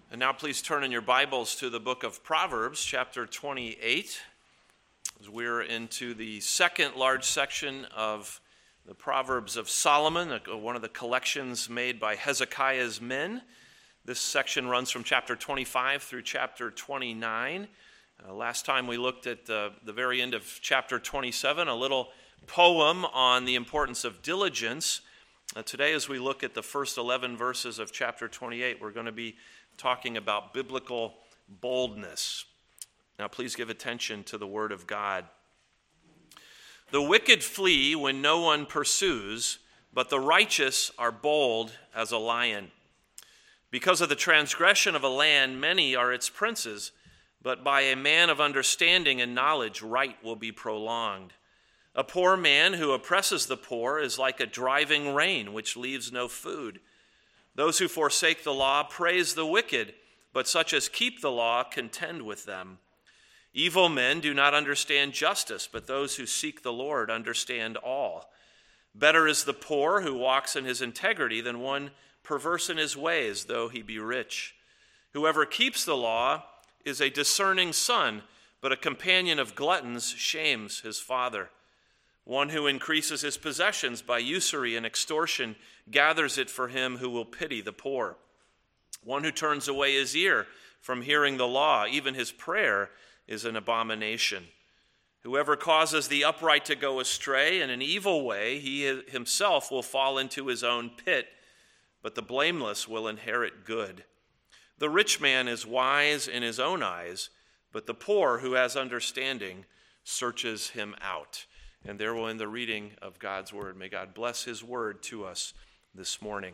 And now please turn in your Bibles to the book of Proverbs, chapter 28, as we're into the second large section of the Proverbs of Solomon, one of the collections made by Hezekiah's men. This section runs from chapter 25 through chapter 29. Last time we looked at the very end of chapter 27, a little poem on the importance of diligence. Today, as we look at the first 11 verses of chapter 28, we're going to be talking about biblical boldness. Now, please give attention to the word of God. The wicked flee when no one pursues, but the righteous are bold as a lion. Because of the transgression of a land, many are its princes, but by a man of understanding and knowledge, right will be prolonged. A poor man who oppresses the poor is like a driving rain, which leaves no food. Those who forsake the law praise the wicked, but such as keep the law contend with them. Evil men do not understand justice, but those who seek the Lord understand all. Better is the poor who walks in his integrity than one perverse in his ways, though he be rich. Whoever keeps the law is a discerning son, but a companion of gluttons shames his father. One who increases his possessions by usury and extortion gathers it for him who will pity the poor. One who turns away his ear from hearing the law, even his prayer, is an abomination. Whoever causes the upright to go astray in an evil way, he himself will fall into his own pit, but the blameless will inherit good. The rich man is wise in his own eyes, but the poor who has understanding searches him out. And there will end the reading of God's word. May God bless his word to us this morning.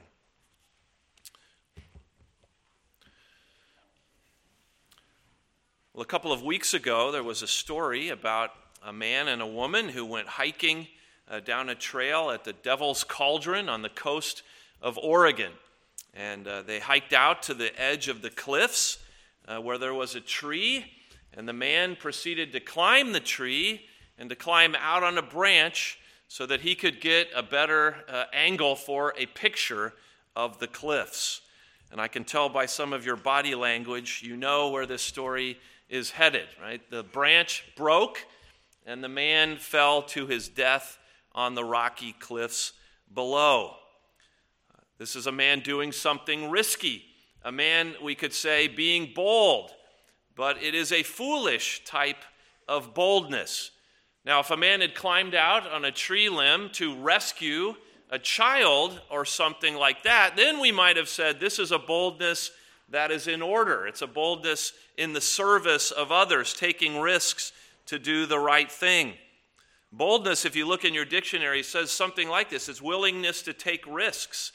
Well, a couple of weeks ago, there was a story about a man and a woman who went hiking down a trail at the Devil's Cauldron on the coast of Oregon. And they hiked out to the edge of the cliffs where there was a tree, and the man proceeded to climb the tree and to climb out on a branch so that he could get a better angle for a picture of the cliffs. And I can tell by some of your body language, you know where this story is headed, right? The branch broke, and the man fell to his death on the rocky cliffs below. This is a man doing something risky, a man, we could say, being bold, but it is a foolish type of boldness. Now, if a man had climbed out on a tree limb to rescue a child or something like that, then we might have said this is a boldness that is in order. It's a boldness in the service of others, taking risks to do the right thing. Boldness, if you look in your dictionary, says something like this. It's willingness to take risks.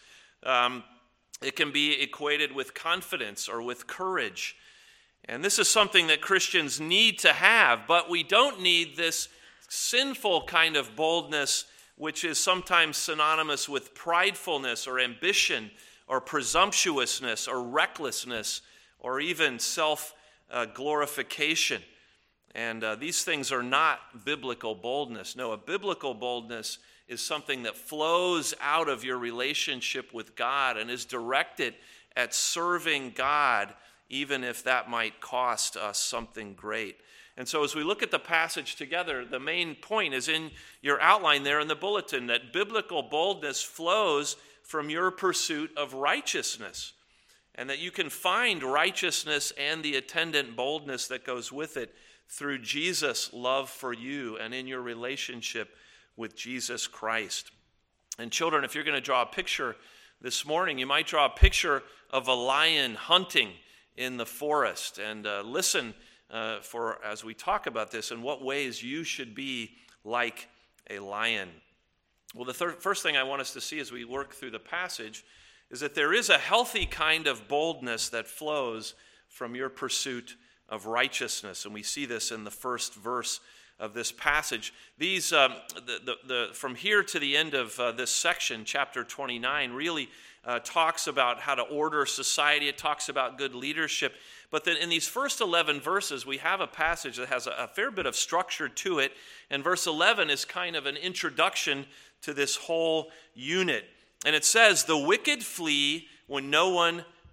It can be equated with confidence or with courage. And this is something that Christians need to have, but we don't need this sinful kind of boldness, which is sometimes synonymous with pridefulness or ambition or presumptuousness or recklessness or even self-glorification. And these things are not biblical boldness. No, a biblical boldness is something that flows out of your relationship with God and is directed at serving God, even if that might cost us something great. And so as we look at the passage together, the main point is in your outline there in the bulletin, that biblical boldness flows from your pursuit of righteousness, and that you can find righteousness and the attendant boldness that goes with it through Jesus' love for you and in your relationship with Jesus Christ. And children, if you're going to draw a picture this morning, you might draw a picture of a lion hunting in the forest, and listen for as we talk about this, in what ways you should be like a lion. Well, the first thing I want us to see as we work through the passage is that there is a healthy kind of boldness that flows from your pursuit of righteousness, and we see this in the first verse of this passage. These from here to the end of this section, chapter 29, really talks about how to order society. It talks about good leadership. But then in these first 11 verses, we have a passage that has a fair bit of structure to it. And verse 11 is kind of an introduction to this whole unit. And it says, "The wicked flee when no one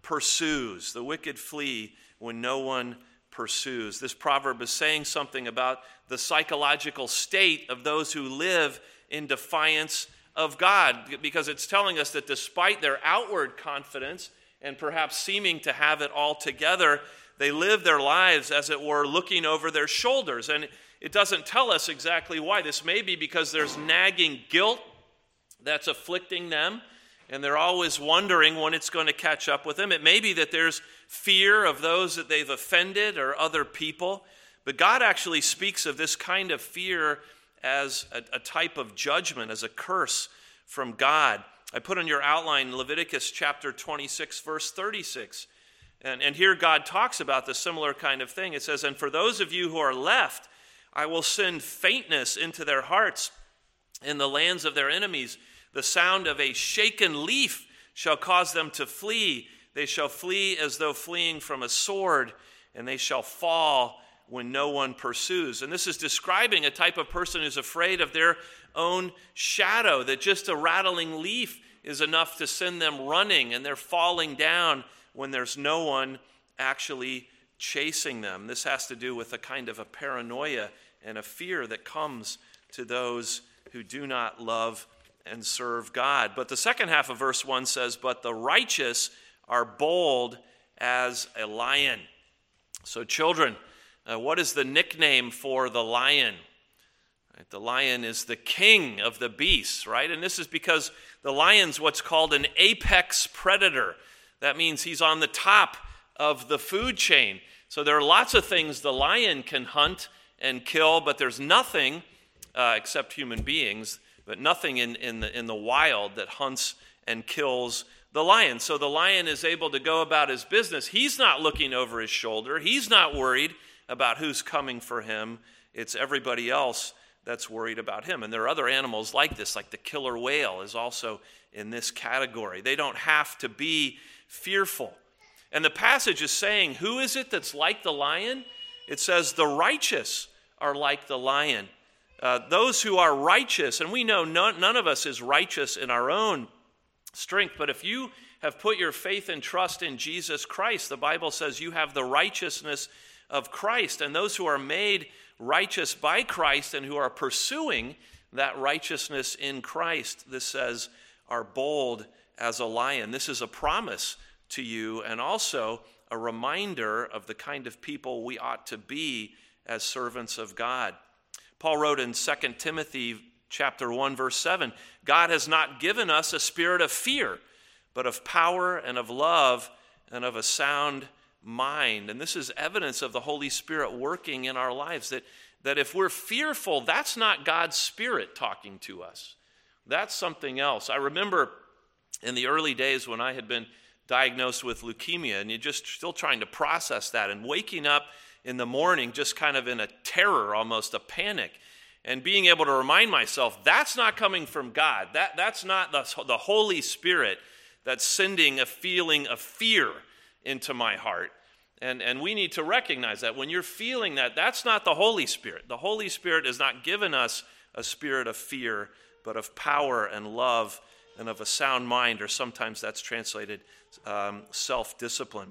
pursues. The wicked flee when no one pursues. This proverb is saying something about the psychological state of those who live in defiance of God, because it's telling us that despite their outward confidence and perhaps seeming to have it all together, they live their lives, as it were, looking over their shoulders. And it doesn't tell us exactly why. This may be because there's nagging guilt that's afflicting them, and they're always wondering when it's going to catch up with them. It may be that there's fear of those that they've offended or other people. But God actually speaks of this kind of fear as a type of judgment, as a curse from God. I put on your outline Leviticus chapter 26, verse 36. And here God talks about the similar kind of thing. It says, "And for those of you who are left, I will send faintness into their hearts in the lands of their enemies. The sound of a shaken leaf shall cause them to flee. They shall flee as though fleeing from a sword, and they shall fall when no one pursues." And this is describing a type of person who's afraid of their own shadow, that just a rattling leaf is enough to send them running, and they're falling down when there's no one actually chasing them. This has to do with a kind of a paranoia and a fear that comes to those who do not love and serve God. But the second half of verse 1 says, "But the righteous are bold as a lion." So children, what is the nickname for the lion? Right, the lion is the king of the beasts, right? And this is because the lion's what's called an apex predator. That means he's on the top of the food chain. So there are lots of things the lion can hunt and kill, but there's nothing, except human beings, but nothing in the wild that hunts and kills the lion. So the lion is able to go about his business. He's not looking over his shoulder. He's not worried about who's coming for him. It's everybody else that's worried about him. And there are other animals like this, like the killer whale is also in this category. They don't have to be fearful. And the passage is saying, who is it that's like the lion? It says the righteous are like the lion. Those who are righteous, and we know none of us is righteous in our own strength, but if you have put your faith and trust in Jesus Christ, the Bible says you have the righteousness of Christ, and those who are made righteous by Christ and who are pursuing that righteousness in Christ, this says, are bold as a lion. This is a promise to you and also a reminder of the kind of people we ought to be as servants of God. Paul wrote in 2 Timothy chapter 1, verse 7, "God has not given us a spirit of fear, but of power and of love and of a sound mind." And this is evidence of the Holy Spirit working in our lives, that if we're fearful, that's not God's Spirit talking to us. That's something else. I remember in the early days when I had been diagnosed with leukemia, and you're just still trying to process that, and waking up in the morning just kind of in a terror, almost a panic, and being able to remind myself, that's not coming from God. That's not the Holy Spirit that's sending a feeling of fear into my heart. And we need to recognize that. When you're feeling that, that's not the Holy Spirit. The Holy Spirit has not given us a spirit of fear, but of power and love and of a sound mind, or sometimes that's translated self-discipline.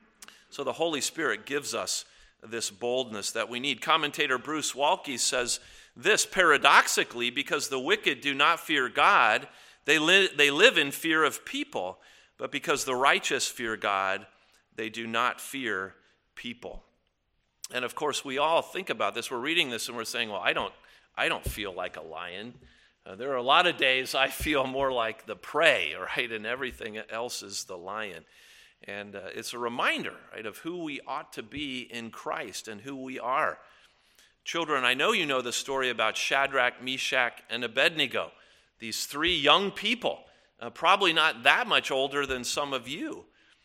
So the Holy Spirit gives us this boldness that we need. Commentator Bruce Waltke says this, paradoxically, because the wicked do not fear God, they live in fear of people, but because the righteous fear God, they do not fear people. And of course, we all think about this. We're reading this and we're saying, well, I don't feel like a lion. There are a lot of days I feel more like the prey, right? And everything else is the lion. And it's a reminder, right, of who we ought to be in Christ and who we are. Children, I know you know the story about Shadrach, Meshach, and Abednego, these three young people, probably not that much older than some of you.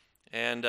And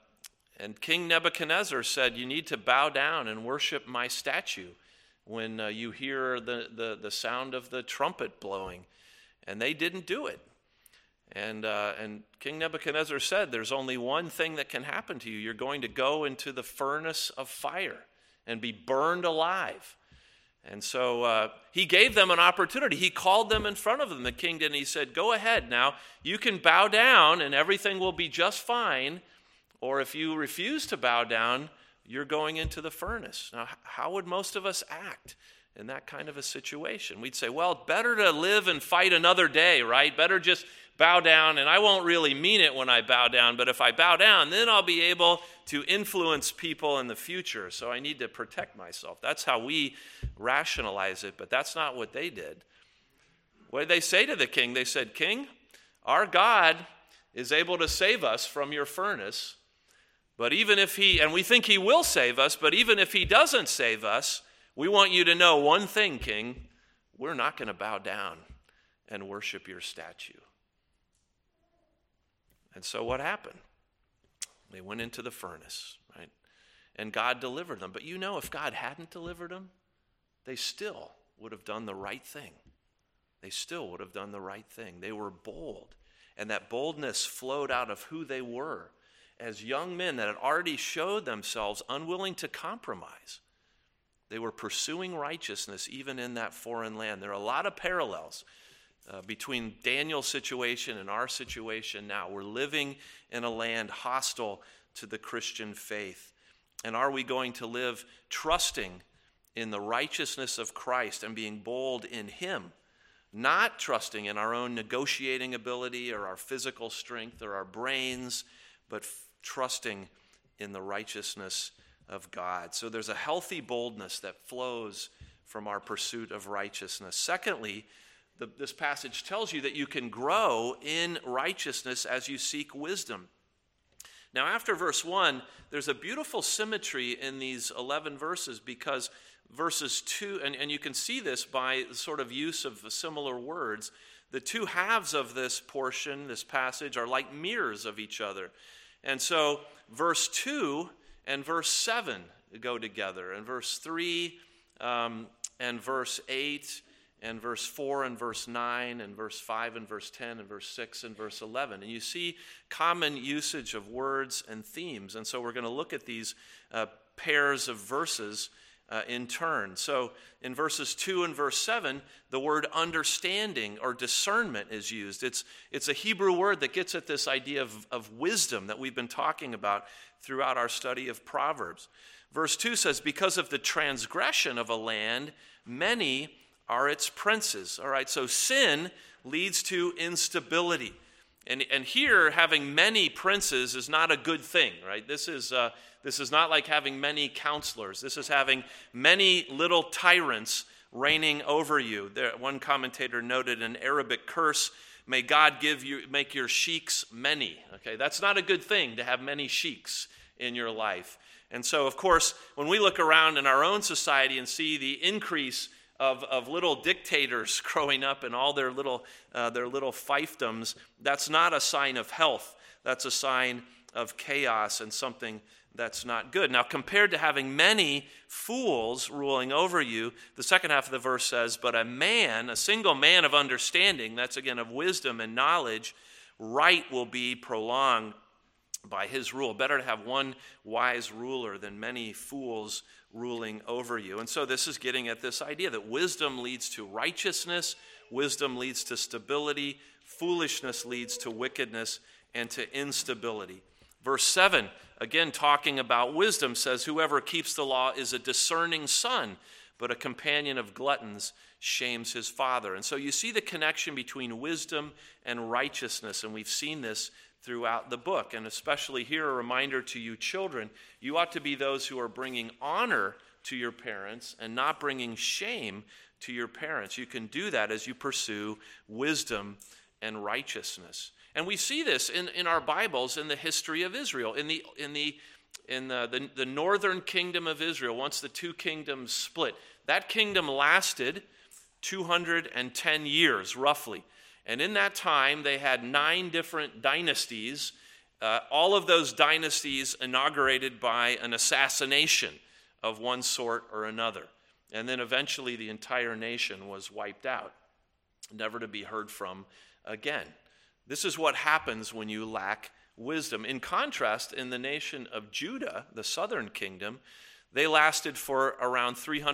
King Nebuchadnezzar said, you need to bow down and worship my statue when you hear the sound of the trumpet blowing. And they didn't do it. And King Nebuchadnezzar said, there's only one thing that can happen to you. You're going to go into the furnace of fire and be burned alive. And so he gave them an opportunity. He called them in front of them, the king did, and he said, go ahead now. You can bow down and everything will be just fine. Or if you refuse to bow down, you're going into the furnace. Now, how would most of us act in that kind of a situation? We'd say, well, better to live and fight another day, right? Better just bow down, and I won't really mean it when I bow down, but if I bow down, then I'll be able to influence people in the future, so I need to protect myself. That's how we rationalize it, but that's not what they did. What did they say to the king? They said, King, our God is able to save us from your furnace, but even if and we think he will save us, but even if he doesn't save us, we want you to know one thing, King, we're not going to bow down and worship your statue. And so what happened? They went into the furnace, right? And God delivered them. But you know, if God hadn't delivered them, they still would have done the right thing. They still would have done the right thing. They were bold. And that boldness flowed out of who they were as young men that had already showed themselves unwilling to compromise. They were pursuing righteousness even in that foreign land. There are a lot of parallels between Daniel's situation and our situation now. We're living in a land hostile to the Christian faith. And are we going to live trusting in the righteousness of Christ and being bold in him, not trusting in our own negotiating ability or our physical strength or our brains, but trusting in the righteousness of God? So there's a healthy boldness that flows from our pursuit of righteousness. Secondly, this passage tells you that you can grow in righteousness as you seek wisdom. Now, after verse 1, there's a beautiful symmetry in these 11 verses because verses 2, and you can see this by the sort of use of similar words, the two halves of this portion, this passage, are like mirrors of each other. And so verse 2 and verse 7 go together, and verse 3 and verse 8 and verse 4 and verse 9 and verse 5 and verse 10 and verse 6 and verse 11. And you see common usage of words and themes. And so we're going to look at these pairs of verses in turn. So in verses 2 and verse 7, the word understanding or discernment is used. It's a Hebrew word that gets at this idea of wisdom that we've been talking about throughout our study of Proverbs. Verse 2 says, because of the transgression of a land, many are its princes. All right, so sin leads to instability. And here, having many princes is not a good thing, right? This is not like having many counselors. This is having many little tyrants reigning over you. One commentator noted an Arabic curse, may God make your sheiks many. Okay, that's not a good thing to have many sheiks in your life. And so, of course, when we look around in our own society and see the increase of little dictators growing up and all their little fiefdoms, that's not a sign of health. That's a sign of chaos and something that's not good. Now, compared to having many fools ruling over you, the second half of the verse says, but a single man of understanding, that's again of wisdom and knowledge, right will be prolonged by his rule. Better to have one wise ruler than many fools ruling over you. And so this is getting at this idea that wisdom leads to righteousness, wisdom leads to stability, foolishness leads to wickedness and to instability. Verse 7, again talking about wisdom, says, whoever keeps the law is a discerning son, but a companion of gluttons shames his father. And so you see the connection between wisdom and righteousness, and we've seen this throughout the book. And especially here, a reminder to you children, you ought to be those who are bringing honor to your parents and not bringing shame to your parents. You can do that as you pursue wisdom and righteousness. And we see this in our Bibles in the history of Israel. In the northern kingdom of Israel, once the two kingdoms split, that kingdom lasted 210 years, roughly. And in that time, they had 9 different dynasties, all of those dynasties inaugurated by an assassination of one sort or another. And then eventually the entire nation was wiped out, never to be heard from again. This is what happens when you lack wisdom. In contrast, in the nation of Judah, the southern kingdom, They lasted for around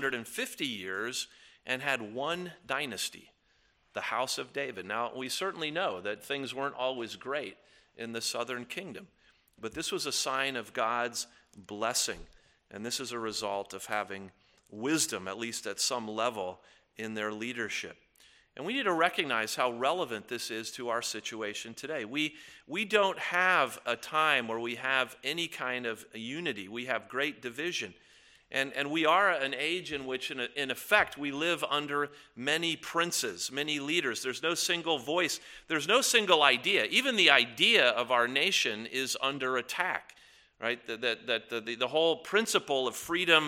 350 years and had one dynasty, the House of David. Now, we certainly know that things weren't always great in the southern kingdom, but this was a sign of God's blessing, and this is a result of having wisdom, at least at some level, in their leadership. And we need to recognize how relevant this is to our situation today. We don't have a time where we have any kind of unity. We have great division. And we are an age in which, in effect, we live under many princes, many leaders. There's no single voice. There's no single idea. Even the idea of our nation is under attack, right? The whole principle of freedom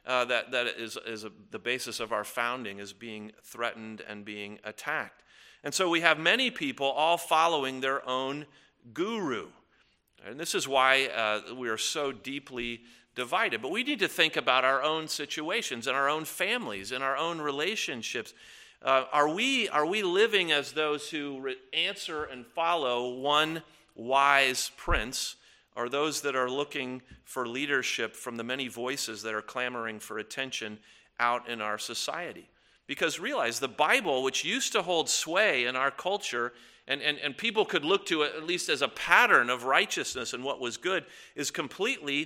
that is the basis of our founding is being threatened and being attacked. And so we have many people all following their own guru. And this is why we are so deeply divided. But we need to think about our own situations and our own families and our own relationships. Are we living as those who answer and follow one wise prince, or those that are looking for leadership from the many voices that are clamoring for attention out in our society? Because realize the Bible, which used to hold sway in our culture, and people could look to it at least as a pattern of righteousness and what was good, is completely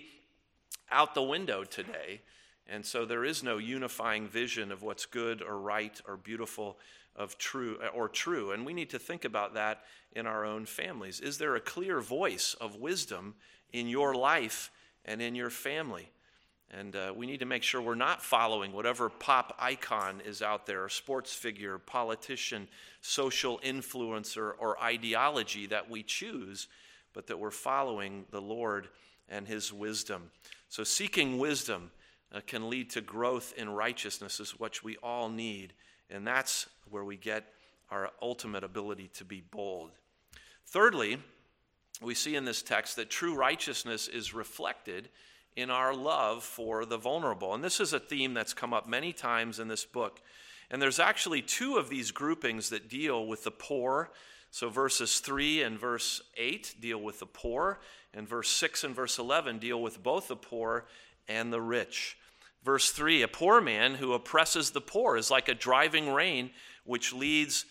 out the window today. And so there is no unifying vision of what's good or right or beautiful of true. And we need to think about that in our own families. Is there a clear voice of wisdom in your life and in your family? And we need to make sure we're not following whatever pop icon is out there, or sports figure, politician, social influencer, or ideology that we choose, but that we're following the Lord and his wisdom. So seeking wisdom can lead to growth in righteousness, is what we all need. And that's where we get our ultimate ability to be bold. Thirdly, we see in this text that true righteousness is reflected in our love for the vulnerable. And this is a theme that's come up many times in this book. And there's actually two of these groupings that deal with the poor. So verses 3 and verse 8 deal with the poor, and verse 6 and verse 11 deal with both the poor and the rich. Verse 3, a poor man who oppresses the poor is like a driving rain which leaves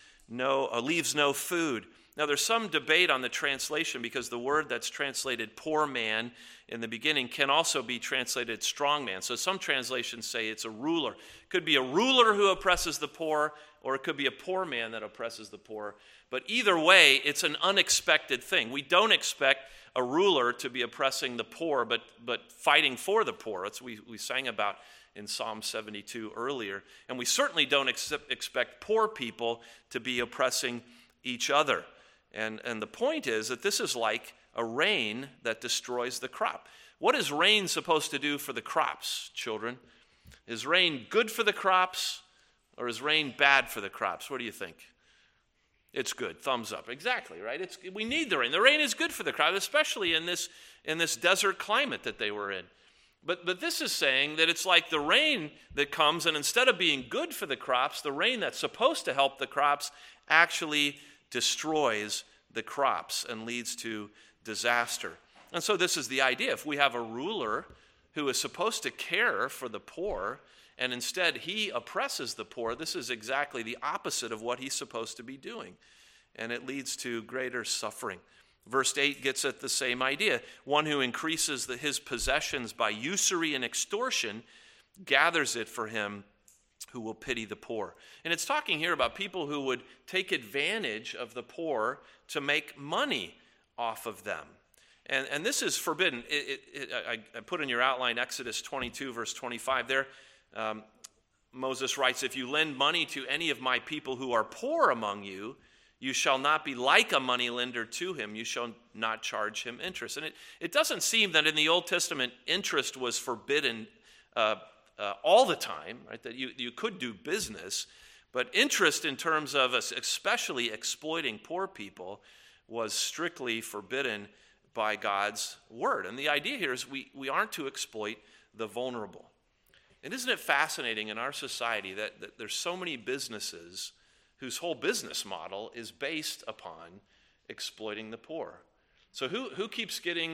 no food. Now there's some debate on the translation, because the word that's translated poor man in the beginning can also be translated strong man. So some translations say it's a ruler. It could be a ruler who oppresses the poor, or it could be a poor man that oppresses the poor. But either way, it's an unexpected thing. We don't expect a ruler to be oppressing the poor, but fighting for the poor. That's what we sang about in Psalm 72 earlier. And we certainly don't expect poor people to be oppressing each other. And the point is that this is like a rain that destroys the crop. What is rain supposed to do for the crops, children? Is rain good for the crops, or is rain bad for the crops? What do you think? It's good. Thumbs up. Exactly, right? We need the rain. The rain is good for the crop, especially in this desert climate that they were in. But this is saying that it's like the rain that comes, and instead of being good for the crops, the rain that's supposed to help the crops actually destroys the crops and leads to disaster. And so this is the idea. If we have a ruler who is supposed to care for the poor, and instead he oppresses the poor, this is exactly the opposite of what he's supposed to be doing. And it leads to greater suffering. Verse 8 gets at the same idea. One who increases his possessions by usury and extortion gathers it for him who will pity the poor. And it's talking here about people who would take advantage of the poor to make money off of them. And this is forbidden. I put in your outline Exodus 22, verse 25 there. Moses writes, if you lend money to any of my people who are poor among you, you shall not be like a moneylender to him. You shall not charge him interest. And it doesn't seem that in the Old Testament interest was forbidden all the time, right? That you could do business, but interest in terms of especially exploiting poor people was strictly forbidden by God's word. And the idea here is we aren't to exploit the vulnerable. And isn't it fascinating in our society that there's so many businesses whose whole business model is based upon exploiting the poor? So who keeps getting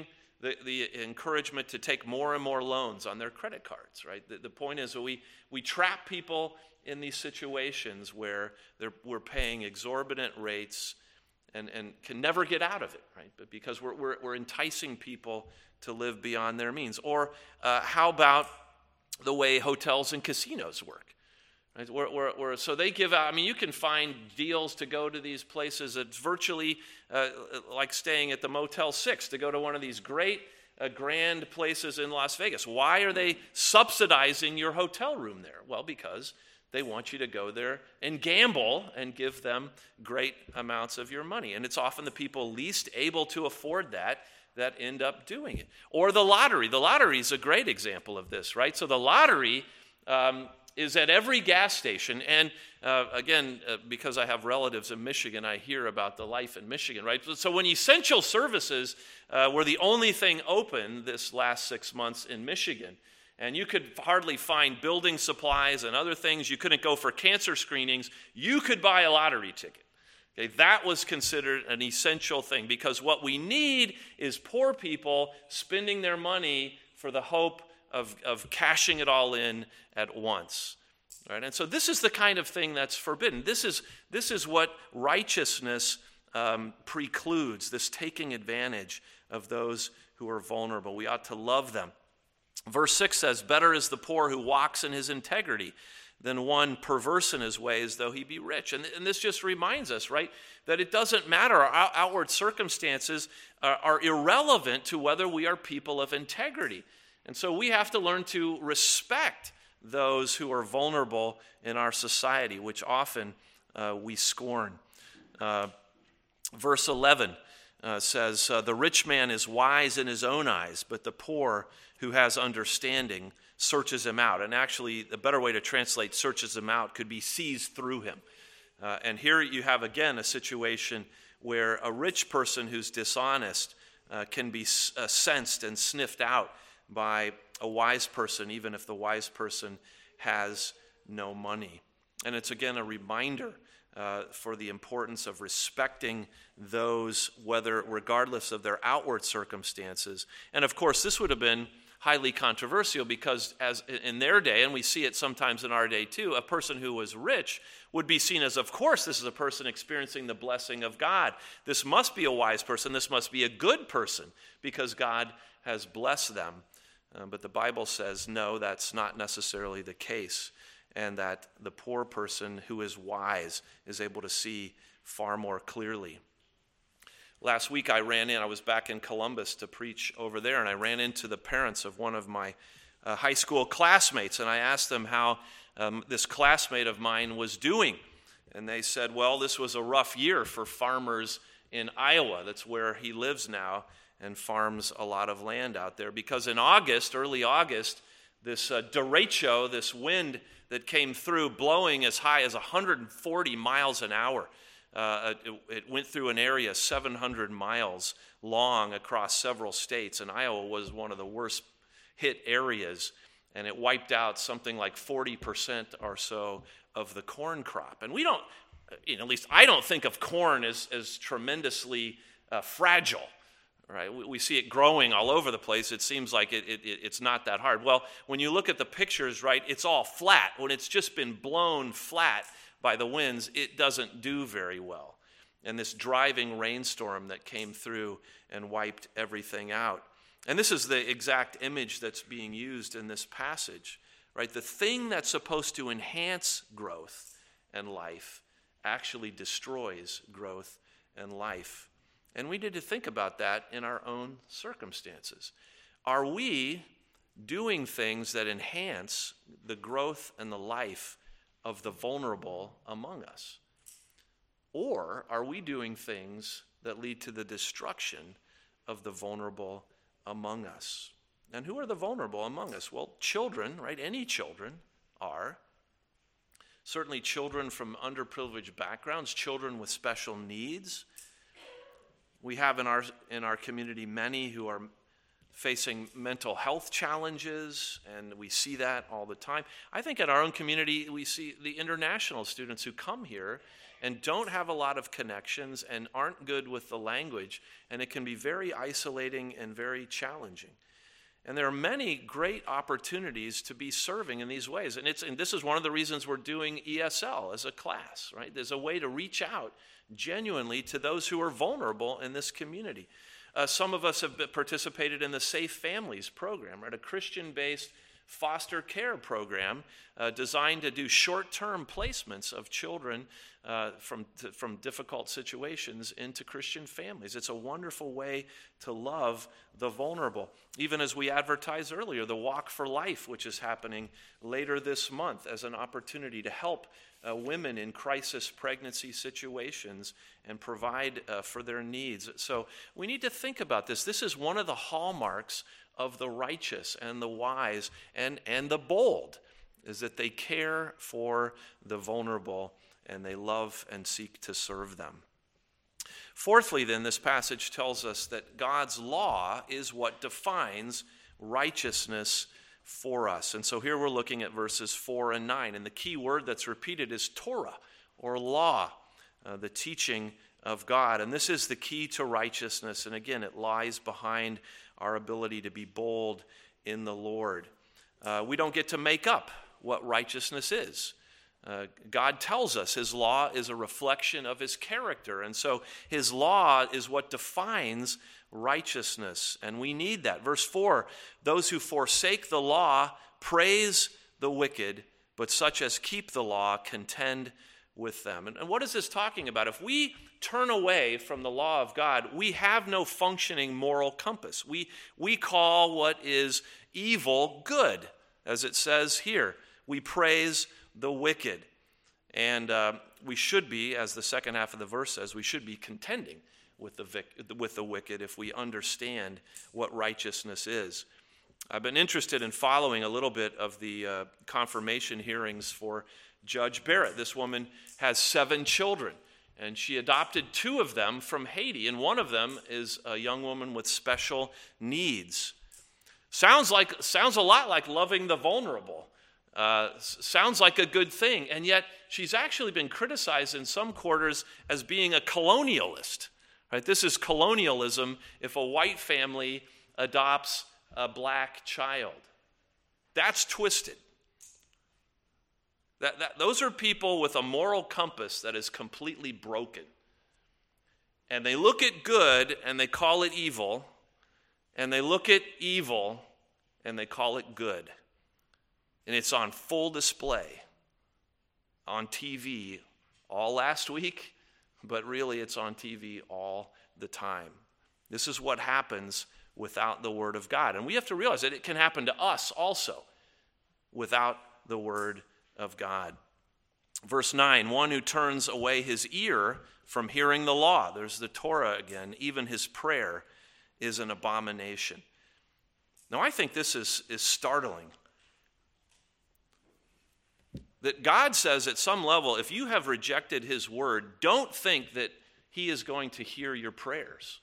the encouragement to take more and more loans on their credit cards, right? The point is that we trap people in these situations where we're paying exorbitant rates and can never get out of it, right? But because we're enticing people to live beyond their means. Or how about the way hotels and casinos work? Right? So they give out, you can find deals to go to these places. It's virtually like staying at the Motel 6 to go to one of these great grand places in Las Vegas. Why are they subsidizing your hotel room there? Well, because they want you to go there and gamble and give them great amounts of your money. And it's often the people least able to afford that end up doing it. Or the lottery. The lottery is a great example of this, right? So the lottery is at every gas station. And again, because I have relatives in Michigan, I hear about the life in Michigan, right? So when essential services were the only thing open this last 6 months in Michigan, and you could hardly find building supplies and other things, you couldn't go for cancer screenings, you could buy a lottery ticket. Okay, that was considered an essential thing, because what we need is poor people spending their money for the hope of cashing it all in at once. Right? And so this is the kind of thing that's forbidden. This is what righteousness precludes, this taking advantage of those who are vulnerable. We ought to love them. Verse 6 says, "Better is the poor who walks in his integrity than one perverse in his ways, though he be rich." And this just reminds us, right, that it doesn't matter. Our outward circumstances are irrelevant to whether we are people of integrity. And so we have to learn to respect those who are vulnerable in our society, which often we scorn. Verse 11 says, "The rich man is wise in his own eyes, but the poor who has understanding searches him out." And actually, the better way to translate searches him out could be sees through him. And here you have, again, a situation where a rich person who's dishonest can be sensed and sniffed out by a wise person, even if the wise person has no money. And it's, again, a reminder for the importance of respecting those, regardless of their outward circumstances. And, of course, this would have been highly controversial because, as in their day, and we see it sometimes in our day too, a person who was rich would be seen as, of course, this is a person experiencing the blessing of God. This must be a wise person. This must be a good person because God has blessed them. But the Bible says, no, that's not necessarily the case, and that the poor person who is wise is able to see far more clearly. Last week I was back in Columbus to preach over there, and I ran into the parents of one of my high school classmates, and I asked them how this classmate of mine was doing. And they said, well, this was a rough year for farmers in Iowa. That's where he lives now and farms a lot of land out there. Because in early August, this derecho, this wind that came through, blowing as high as 140 miles an hour, it went through an area 700 miles long across several states, and Iowa was one of the worst hit areas, and it wiped out something like 40% or so of the corn crop. And we don't, at least I don't think of corn as tremendously fragile. Right? We see it growing all over the place. It seems like it's not that hard. Well, when you look at the pictures, right, it's all flat. When it's just been blown flat by the winds, it doesn't do very well. And this driving rainstorm that came through and wiped everything out. And this is the exact image that's being used in this passage, right? The thing that's supposed to enhance growth and life actually destroys growth and life. And we need to think about that in our own circumstances. Are we doing things that enhance the growth and the life of the vulnerable among us? Or are we doing things that lead to the destruction of the vulnerable among us? And who are the vulnerable among us? Well, children, right? Any children are. Certainly children from underprivileged backgrounds, children with special needs. We have in our community many who are facing mental health challenges, and we see that all the time. I think in our own community we see the international students who come here and don't have a lot of connections and aren't good with the language, and it can be very isolating and very challenging. And there are many great opportunities to be serving in these ways. And this is one of the reasons we're doing ESL as a class, right? There's a way to reach out genuinely to those who are vulnerable in this community. Some of us have participated in the Safe Families program, right? A Christian-based foster care program designed to do short-term placements of children from difficult situations into Christian families. It's a wonderful way to love the vulnerable. Even as we advertised earlier, the Walk for Life, which is happening later this month as an opportunity to help women in crisis pregnancy situations and provide for their needs. So we need to think about this. This is one of the hallmarks of the righteous and the wise and the bold, is that they care for the vulnerable and they love and seek to serve them. Fourthly, then, this passage tells us that God's law is what defines righteousness for us. And so here we're looking at verses 4 and 9. And the key word that's repeated is Torah, or law, the teaching of God. And this is the key to righteousness. And again, it lies behind our ability to be bold in the Lord. We don't get to make up what righteousness is. God tells us his law is a reflection of his character. And so his law is what defines righteousness. And we need that. Verse 4, those who forsake the law praise the wicked, but such as keep the law contend with them. And what is this talking about? If we turn away from the law of God, we have no functioning moral compass. We call what is evil good, as it says here. We praise the wicked. And we should be, as the second half of the verse says, we should be contending with the wicked if we understand what righteousness is. I've been interested in following a little bit of the confirmation hearings for Judge Barrett. This woman has 7 children, and she adopted 2 of them from Haiti, and one of them is a young woman with special needs. Sounds a lot like loving the vulnerable. Sounds like a good thing, and yet she's actually been criticized in some quarters as being a colonialist. Right? This is colonialism if a white family adopts a black child. That's twisted. Those are people with a moral compass that is completely broken. And they look at good and they call it evil, and they look at evil and they call it good. And it's on full display on TV all last week, but really it's on TV all the time. This is what happens without the Word of God. And we have to realize that it can happen to us also without the Word of God. Verse 9, one who turns away his ear from hearing the law. There's the Torah again. Even his prayer is an abomination. Now, I think this is startling. That God says at some level, if you have rejected his word, don't think that he is going to hear your prayers.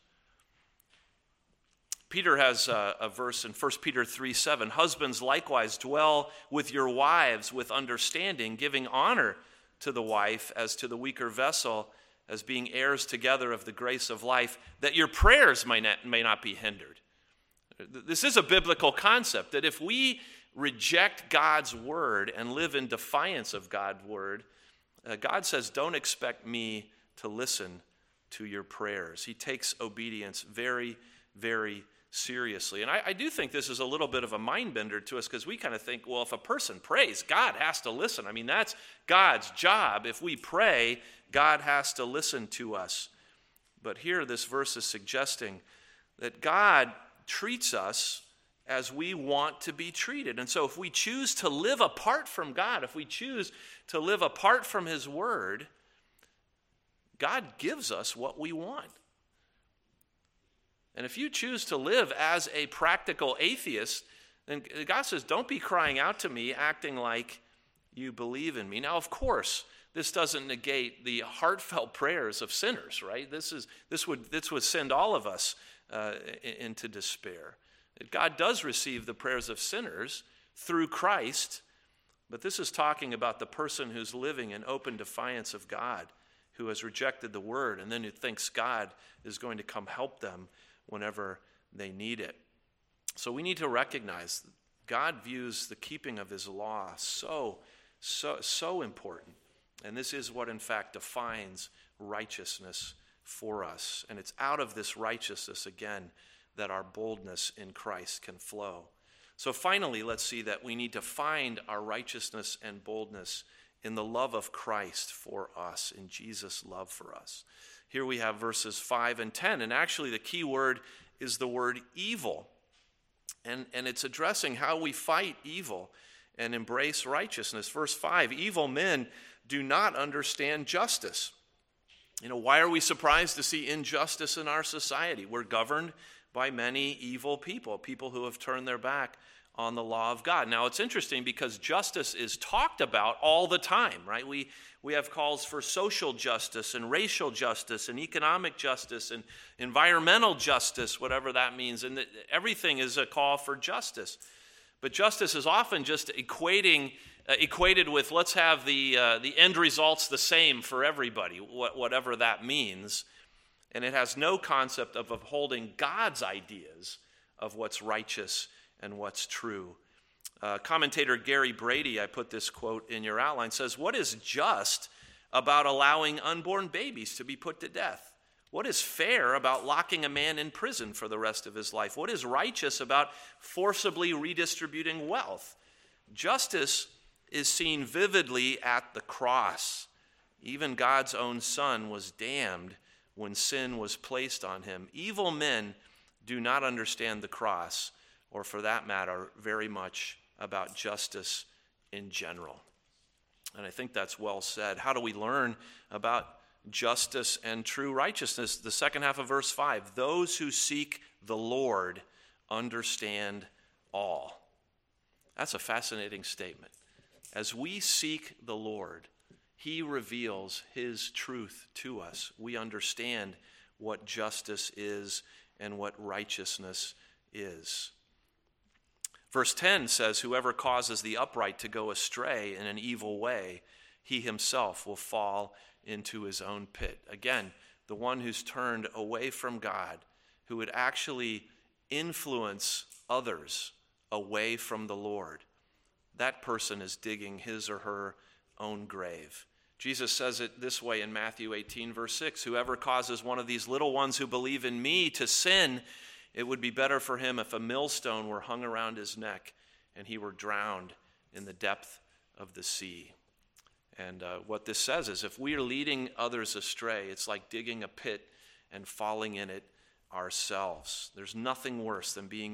Peter has a verse in 1 Peter 3:7. Husbands, likewise, dwell with your wives with understanding, giving honor to the wife as to the weaker vessel, as being heirs together of the grace of life, that your prayers may not be hindered. This is a biblical concept, that if we reject God's word and live in defiance of God's word, God says, don't expect me to listen to your prayers. He takes obedience very, very seriously. And I do think this is a little bit of a mind bender to us, because we kind of think, well, if a person prays, God has to listen. I mean, that's God's job. If we pray, God has to listen to us. But here this verse is suggesting that God treats us as we want to be treated. And so if we choose to live apart from God, if we choose to live apart from his word, God gives us what we want. And if you choose to live as a practical atheist, then God says, don't be crying out to me, acting like you believe in me. Now, of course, this doesn't negate the heartfelt prayers of sinners, right? This would send all of us into despair. God does receive the prayers of sinners through Christ, but this is talking about the person who's living in open defiance of God, who has rejected the word and then who thinks God is going to come help them whenever they need it. So we need to recognize that God views the keeping of his law so important. And this is what, in fact, defines righteousness for us. And it's out of this righteousness, again, that our boldness in Christ can flow. So finally, let's see that we need to find our righteousness and boldness in the love of Christ for us, in Jesus' love for us. Here we have verses 5 and 10, and actually the key word is the word evil. And it's addressing how we fight evil and embrace righteousness. Verse 5, evil men do not understand justice. Why are we surprised to see injustice in our society? We're governed by many evil people who have turned their back on the law of God. Now, it's interesting because justice is talked about all the time, right? We have calls for social justice and racial justice and economic justice and environmental justice, whatever that means. And everything is a call for justice. But justice is often just equated with let's have the end results the same for everybody, whatever that means. And it has no concept of upholding God's ideas of what's righteous and what's true. Commentator Gary Brady, I put this quote in your outline, says, "What is just about allowing unborn babies to be put to death? What is fair about locking a man in prison for the rest of his life? What is righteous about forcibly redistributing wealth? Justice is seen vividly at the cross. Even God's own Son was damned when sin was placed on him. Evil men do not understand the cross, or for that matter, very much about justice in general." And I think that's well said. How do we learn about justice and true righteousness? The second half of verse 5, those who seek the Lord understand all. That's a fascinating statement. As we seek the Lord, he reveals his truth to us. We understand what justice is and what righteousness is. Verse 10 says, "Whoever causes the upright to go astray in an evil way, he himself will fall into his own pit." Again, the one who's turned away from God, who would actually influence others away from the Lord, that person is digging his or her own grave. Jesus says it this way in Matthew 18, verse 6, "Whoever causes one of these little ones who believe in me to sin, it would be better for him if a millstone were hung around his neck and he were drowned in the depth of the sea." And what this says is if we are leading others astray, it's like digging a pit and falling in it ourselves. There's nothing worse than being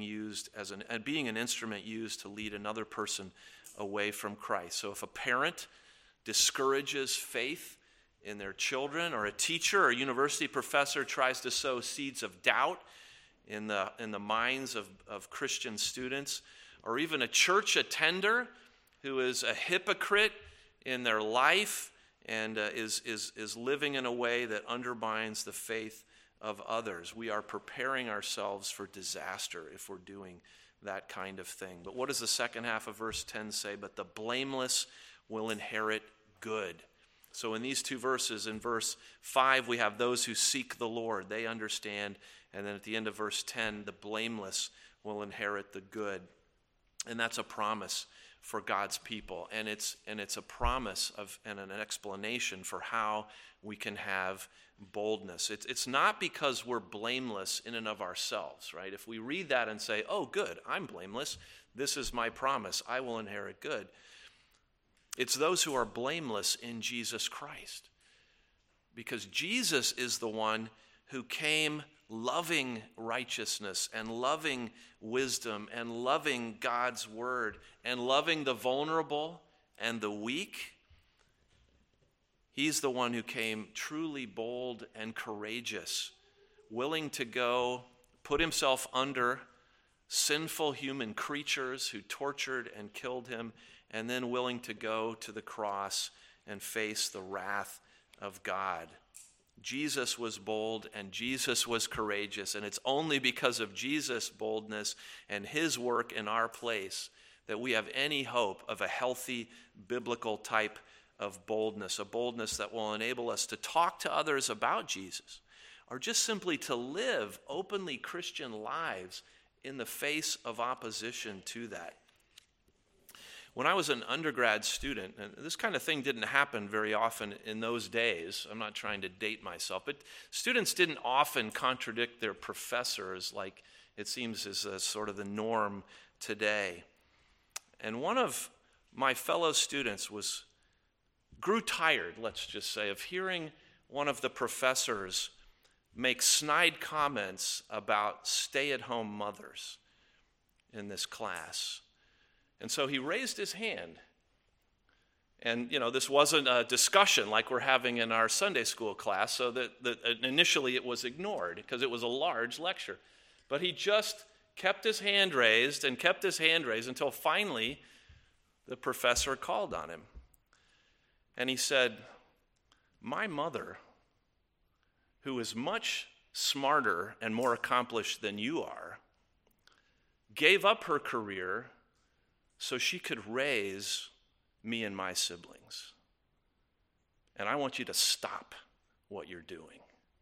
an instrument used to lead another person away from Christ. So if a parent discourages faith in their children, or a teacher or university professor tries to sow seeds of doubt in the minds of Christian students, or even a church attender who is a hypocrite in their life and is living in a way that undermines the faith of others, we are preparing ourselves for disaster if we're doing that kind of thing. But what does the second half of verse 10 say? "But the blameless will inherit good." So in these two verses, in verse 5, we have those who seek the Lord. They understand. And then at the end of verse 10, the blameless will inherit the good. And that's a promise for God's people. And it's a promise and an explanation for how we can have boldness. It's not because we're blameless in and of ourselves, right? If we read that and say, "Oh, good, I'm blameless. This is my promise. I will inherit good." It's those who are blameless in Jesus Christ. Because Jesus is the one who came loving righteousness and loving wisdom and loving God's word and loving the vulnerable and the weak. He's the one who came truly bold and courageous, willing to go put himself under sinful human creatures who tortured and killed him, and then willing to go to the cross and face the wrath of God. Jesus was bold and Jesus was courageous, and it's only because of Jesus' boldness and his work in our place that we have any hope of a healthy biblical type of boldness, a boldness that will enable us to talk to others about Jesus, or just simply to live openly Christian lives in the face of opposition to that. When I was an undergrad student, and this kind of thing didn't happen very often in those days, I'm not trying to date myself, but students didn't often contradict their professors like it seems is sort of the norm today. And one of my fellow students grew tired, let's just say, of hearing one of the professors make snide comments about stay-at-home mothers in this class. And so he raised his hand. And, this wasn't a discussion like we're having in our Sunday school class, so that initially it was ignored because it was a large lecture. But he just kept his hand raised and kept his hand raised until finally the professor called on him. And he said, "My mother, who is much smarter and more accomplished than you are, gave up her career so she could raise me and my siblings. And I want you to stop what you're doing."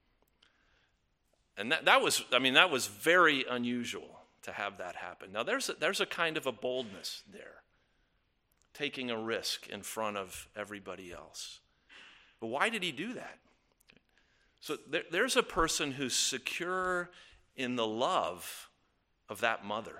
And that was very unusual to have that happen. Now there's a kind of a boldness there, taking a risk in front of everybody else. But why did he do that? So there's a person who's secure in the love of that mother.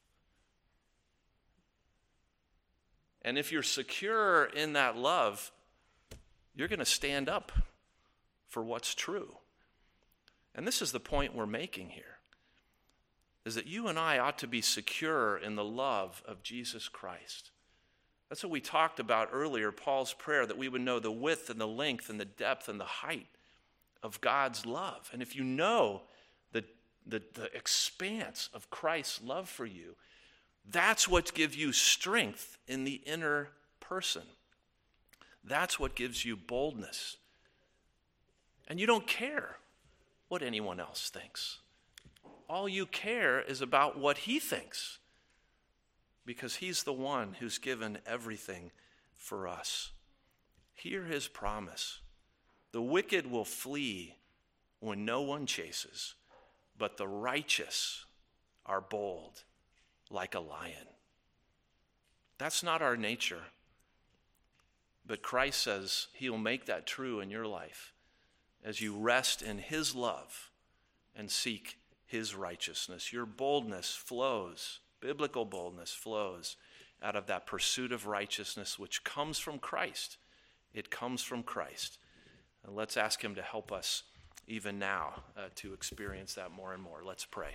And if you're secure in that love, you're going to stand up for what's true. And this is the point we're making here, is that you and I ought to be secure in the love of Jesus Christ. That's what we talked about earlier, Paul's prayer, that we would know the width and the length and the depth and the height of God's love. And if you know the expanse of Christ's love for you, that's what gives you strength in the inner person. That's what gives you boldness. And you don't care what anyone else thinks. All you care is about what he thinks, because he's the one who's given everything for us. Hear his promise. The wicked will flee when no one chases, but the righteous are bold like a lion. That's not our nature. But Christ says he'll make that true in your life as you rest in his love and seek his righteousness. Your boldness flows, biblical boldness flows out of that pursuit of righteousness which comes from Christ. It comes from Christ. And let's ask him to help us even now to experience that more and more. Let's pray.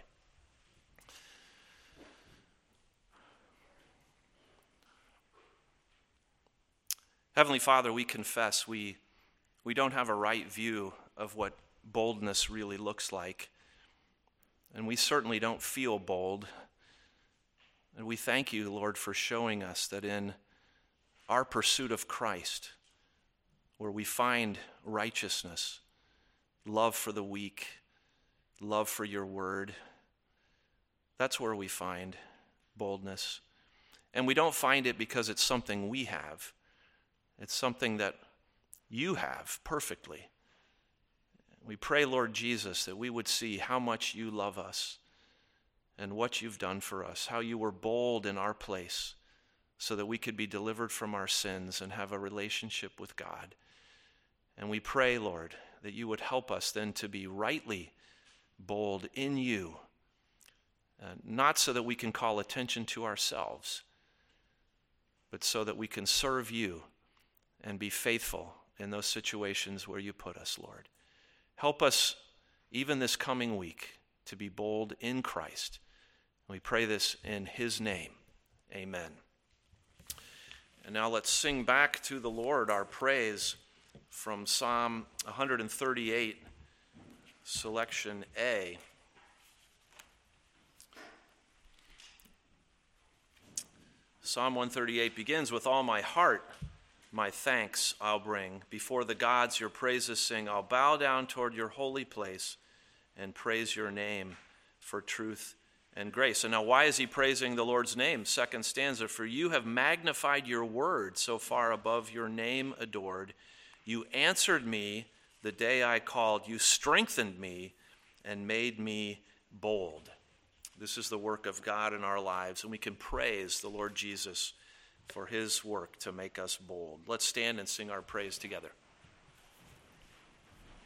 Heavenly Father, we confess we don't have a right view of what boldness really looks like. And we certainly don't feel bold. And we thank you, Lord, for showing us that in our pursuit of Christ, where we find righteousness, love for the weak, love for your word, that's where we find boldness. And we don't find it because it's something we have. It's something that you have perfectly. We pray, Lord Jesus, that we would see how much you love us and what you've done for us, how you were bold in our place so that we could be delivered from our sins and have a relationship with God. And we pray, Lord, that you would help us then to be rightly bold in you, not so that we can call attention to ourselves, but so that we can serve you and be faithful in those situations where you put us, Lord. Help us, even this coming week, to be bold in Christ. We pray this in his name. Amen. And now let's sing back to the Lord our praise from Psalm 138, selection A. Psalm 138 begins, "With all my heart, my thanks I'll bring. Before the gods your praises sing. I'll bow down toward your holy place and praise your name for truth and grace. And now why is he praising the Lord's name? Second stanza, for you have magnified your word so far above your name adored. You answered me the day I called. You strengthened me and made me bold. This is the work of God in our lives, and we can praise the Lord Jesus for his work to make us bold. Let's stand and sing our praise together.